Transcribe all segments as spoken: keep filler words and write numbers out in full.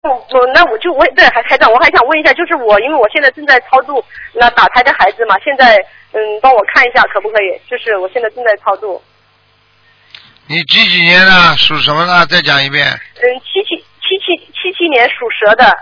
我那我就问，对，还台长，我还想问一下，就是我因为我现在正在超度那打胎的孩子嘛，现在嗯帮我看一下可不可以？就是我现在正在超度。 你几几年的？属什么的？再讲一遍。 嗯，七七七七七七年属蛇的。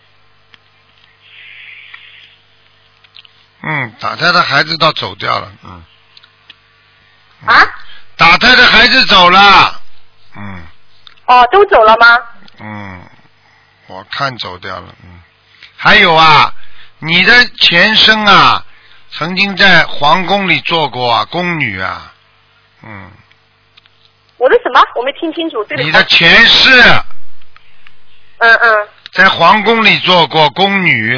嗯，打胎的孩子倒走掉了，嗯。 啊？ 打胎的孩子走了，嗯。 哦，都走了吗？ 嗯，我看走掉了，嗯。还有啊，你的前生啊，曾经在皇宫里做过啊，宫女啊，嗯。 我的什么？我没听清楚。对， 你的前世。 嗯嗯。 在皇宫里做过宫女。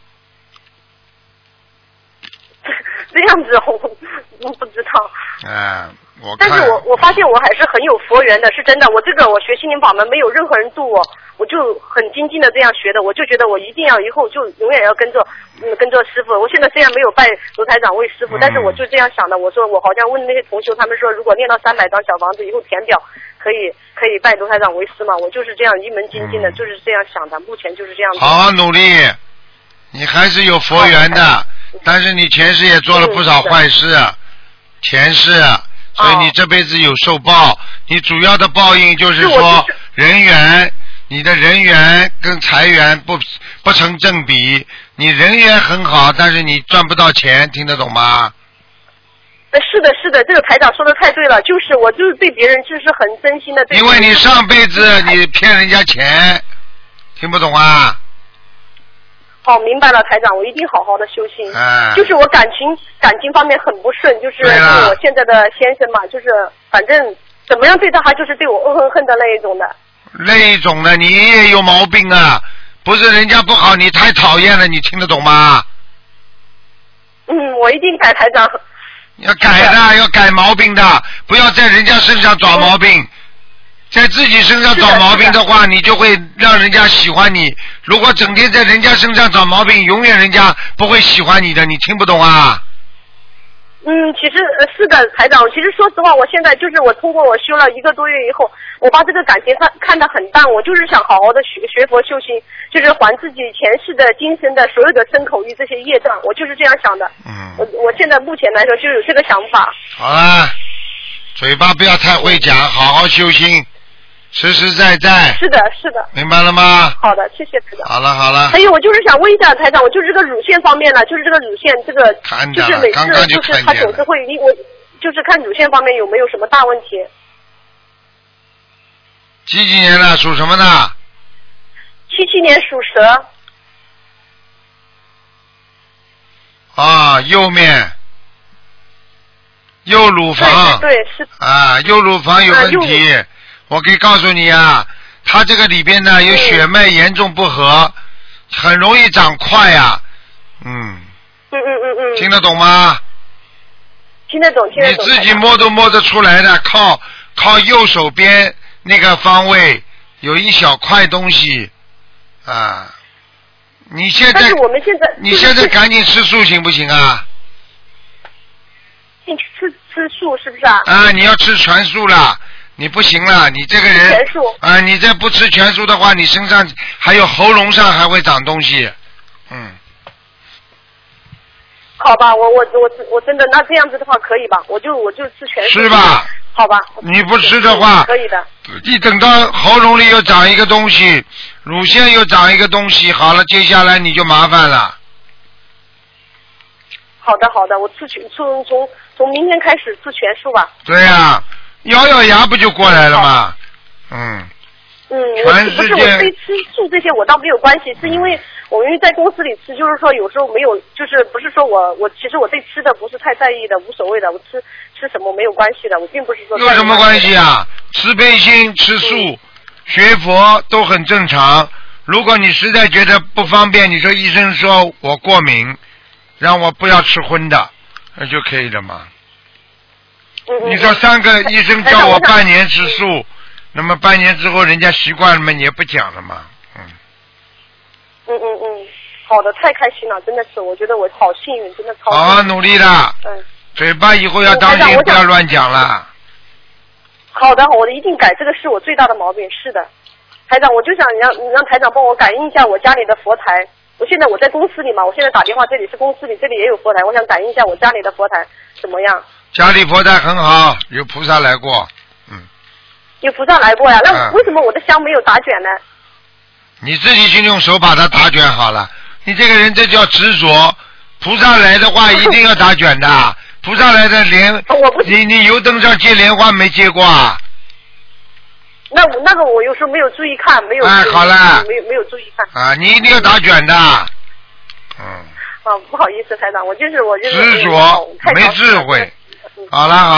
这样子，我我不知道。 哎、呃，我看。 但是我我发现我还是很有佛缘的，是真的。我这个我学心灵法门，没有任何人度我，我就很精进的这样学的。我就觉得我一定要以后就永远要跟着嗯跟着师傅。我现在虽然没有拜卢台长为师傅， 嗯、 但是我就这样想的。我说我好像问那些同修，他们说如果念到三百张小房子以后填表，可以可以拜卢台长为师嘛。我就是这样一门精进的，嗯、就是这样想的。目前就是这样子。 好好努力，你还是有佛缘的。但是你前世也做了不少坏事，嗯、前世，所以你这辈子有受报。哦、你主要的报应就是说人缘，你的人缘跟财源不不成正比。你人缘很好，但是你赚不到钱，听得懂吗？ 是的，是的，这个台长说的太对了，就是我就是对别人就是很真心的对。 因为你上辈子你骗人家钱，听不懂啊？ 哦，明白了，台长，我一定好好的修心。 哎， 就是我感情感情方面很不顺，就是我现在的先生嘛，就是反正怎么样对他，他就是对我恶狠狠的那一种的。 那一种的，你也有毛病啊！不是人家不好，你太讨厌了，你听得懂吗？ 嗯，我一定改，台长。 要改的，要改毛病的，不要在人家身上找毛病。嗯，在自己身上找毛病的话，你就会让人家喜欢你。如果整天在人家身上找毛病，永远人家不会喜欢你的。你听不懂啊？ 嗯，其实是的，台长。其实说实话，我现在就是我通过我修了一个多月以后，我把这个感情看看得很淡。我就是想好好的学学佛修心，就是还自己前世的今生的所有的身口意这些业障。我就是这样想的。 嗯。 我我现在目前来说就有这个想法。 好了，嘴巴不要太会讲，好好修心。实实在在。是的， 是的。 明白了吗？ 好的，谢谢台长。 好了好了。 还有，我就是想问一下台长，我就是这个乳腺方面呢，就是这个乳腺这个， 看就是每次就是他总是会，我就是看乳腺方面有没有什么大问题。 几几年的？属什么的？ 七七年属蛇。 啊，右面。右乳房。 对对对是。 啊，右乳房有问题。啊，我可以告诉你啊，它这个里边呢有血脉严重不和，很容易长块呀。嗯。 嗯嗯嗯嗯。 听得懂吗？ 听得懂，听得懂。 你自己摸都摸得出来的，靠靠右手边那个方位有一小块东西啊。你现在。 但是我们现在。 你现在赶紧吃素行不行啊？ 你吃吃素是不是啊？ 啊，你要吃全素了。你不行了，你这个人全素啊，你再不吃全素的话，你身上还有喉咙上还会长东西，嗯。 好吧，我我我我真的那这样子的话可以吧？我就我就吃全素。 是吧？ 好吧。 你不吃的话， 可以的。 你等到喉咙里又长一个东西，乳腺又长一个东西，好了，接下来你就麻烦了。 好的好的，我吃全从从从明天开始吃全素吧。 对呀、啊。咬咬牙不就过来了吗？嗯。 嗯，我不是我对吃素这些我倒没有关系，是因为我因为在公司里吃，就是说有时候没有，就是不是说我我其实我对吃的不是太在意的，无所谓的，我吃吃什么没有关系的，我并不是说。 有什么关系啊？慈悲心、吃素、嗯、学佛都很正常。如果你实在觉得不方便，你说医生说我过敏，让我不要吃荤的，那就可以了嘛。 嗯、 你说三个医生叫我半年吃素，嗯、那么半年之后人家习惯了嘛，也不讲了嘛，嗯。 嗯嗯嗯，好的，太开心了，真的是，我觉得我好幸运，真的超。 好好努力的。嗯。嘴巴以后要当心，不要乱讲了。 好的，我一定改，这个是我最大的毛病，是的。 台长，我就想让让台长帮我感应一下我家里的佛台。我现在我在公司里嘛，我现在打电话，这里是公司里，这里也有佛台，我想感应一下我家里的佛台怎么样？ 家里佛台很好，有菩萨来过，嗯。 有菩萨来过呀？那嗯为什么我的香没有打卷呢？ 你自己去用手把它打卷好了。你这个人这叫执着。菩萨来的话一定要打卷的。菩萨来的莲， 我不你你油灯上接莲花没接过啊？ 那我那个我有时候没有注意看，没有。 哎，好了。 没有没有注意看。 啊，你一定要打卷的。嗯。 啊，不好意思，台长，我就是我就是。 执着，没智慧。好了好。